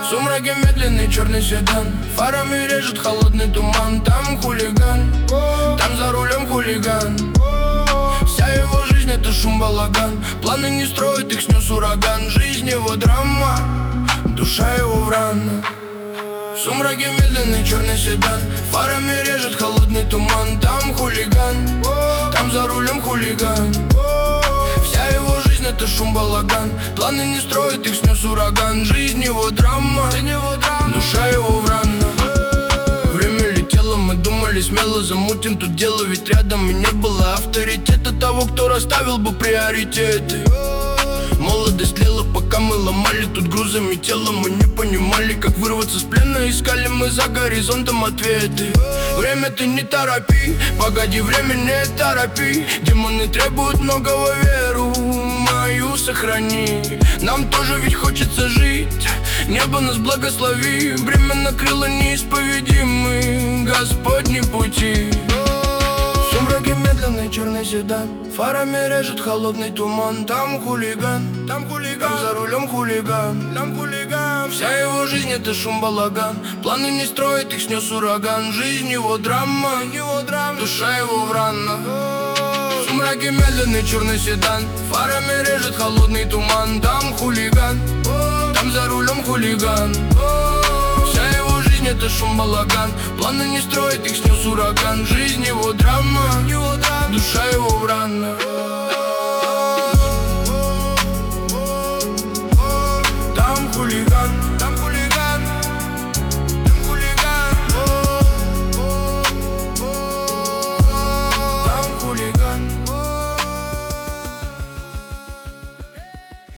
В сумраке медленный черный седан, фарами режет холодный туман. Там хулиган, там за рулем хулиган. Вся его жизнь это шум, балаган. Планы не строит, их снес ураган. Жизнь его драма, душа его врана. В сумраке медленный черный седан, фарами режет холодный туман. Там хулиган, там за рулем хулиган. Вся его жизнь это шум, балаган. Планы не строит, их снес ураган. Жизнь его драма, душа его врана. Время летело, мы думали смело замутим тут дело. Ведь рядом и не было авторитета, того, кто расставил бы приоритеты. Молодость лела, пока мы ломали тут грузами тело. Мы не понимали, как вырваться с плена. Искали мы за горизонтом ответы. Время ты не торопи, погоди, время не торопи. Демоны требуют многого, веру мою сохрани. Нам тоже ведь хочется жить, небо нас благослови. Время накрыло неисповедимы Господни пути. В сумраке медленный черный седан, фарами режет холодный туман. Там хулиган, там за рулем хулиган. Вся его жизнь это шум, балаган. Планы не строит, их снес ураган. Жизнь его драма, душа его врана. В сумраке медленный черный седан, фарами режет холодный туман. Там хулиган, там за рулем хулиган. Вся его жизнь это шум, балаган. Планы не строит, их снес ураган. Жизнь его драма, душа его врана.